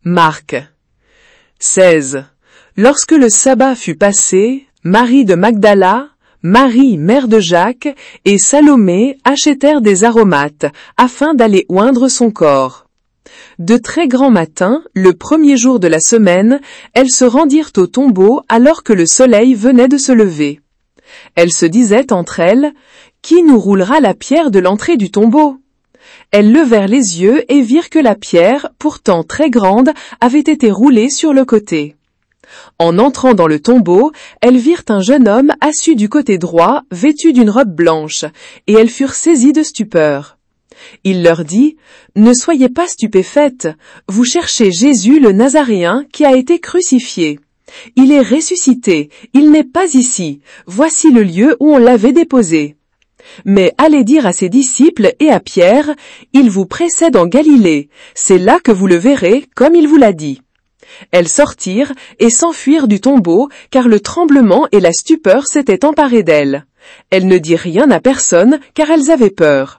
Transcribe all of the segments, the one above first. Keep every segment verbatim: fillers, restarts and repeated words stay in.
Marc seize. Lorsque le sabbat fut passé, Marie de Magdala, Marie, mère de Jacques, et Salomé achetèrent des aromates, afin d'aller oindre son corps. De très grand matin, le premier jour de la semaine, elles se rendirent au tombeau alors que le soleil venait de se lever. Elles se disaient entre elles, « Qui nous roulera la pierre de l'entrée du tombeau ?» Elles levèrent les yeux et virent que la pierre, pourtant très grande, avait été roulée sur le côté. En entrant dans le tombeau, elles virent un jeune homme assis du côté droit, vêtu d'une robe blanche, et elles furent saisies de stupeur. Il leur dit, « Ne soyez pas stupéfaites, vous cherchez Jésus le Nazaréen qui a été crucifié. Il est ressuscité, il n'est pas ici, voici le lieu où on l'avait déposé. Mais allez dire à ses disciples et à Pierre, il vous précède en Galilée, c'est là que vous le verrez, comme il vous l'a dit. » Elles sortirent et s'enfuirent du tombeau, car le tremblement et la stupeur s'étaient emparés d'elles. Elles ne dirent rien à personne, car elles avaient peur.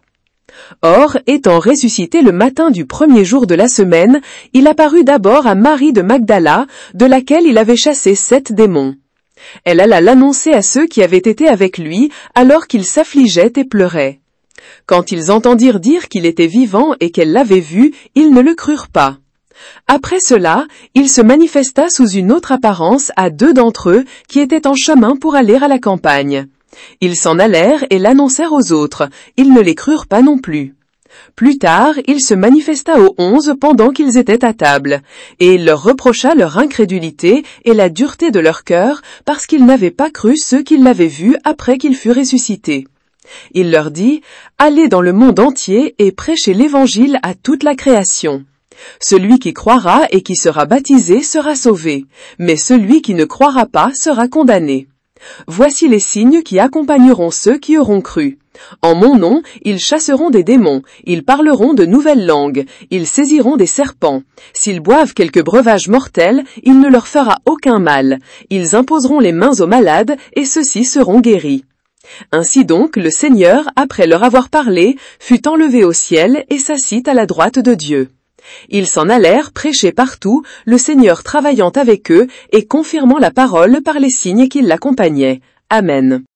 Or, étant ressuscité le matin du premier jour de la semaine, il apparut d'abord à Marie de Magdala, de laquelle il avait chassé sept démons. Elle alla l'annoncer à ceux qui avaient été avec lui, alors qu'ils s'affligeaient et pleuraient. Quand ils entendirent dire qu'il était vivant et qu'elle l'avait vu, ils ne le crurent pas. Après cela, il se manifesta sous une autre apparence à deux d'entre eux qui étaient en chemin pour aller à la campagne. Ils s'en allèrent et l'annoncèrent aux autres, ils ne les crurent pas non plus. Plus tard, il se manifesta aux onze pendant qu'ils étaient à table, et il leur reprocha leur incrédulité et la dureté de leur cœur, parce qu'ils n'avaient pas cru ceux qui l'avaient vu après qu'il fut ressuscité. Il leur dit, « Allez dans le monde entier et prêchez l'Évangile à toute la création. Celui qui croira et qui sera baptisé sera sauvé, mais celui qui ne croira pas sera condamné. Voici les signes qui accompagneront ceux qui auront cru. En mon nom, ils chasseront des démons, ils parleront de nouvelles langues, ils saisiront des serpents. S'ils boivent quelque breuvage mortel, il ne leur fera aucun mal. Ils imposeront les mains aux malades et ceux-ci seront guéris. » Ainsi donc, le Seigneur, après leur avoir parlé, fut enlevé au ciel et s'assit à la droite de Dieu. Ils s'en allèrent prêcher partout, le Seigneur travaillant avec eux et confirmant la parole par les signes qui l'accompagnaient. Amen.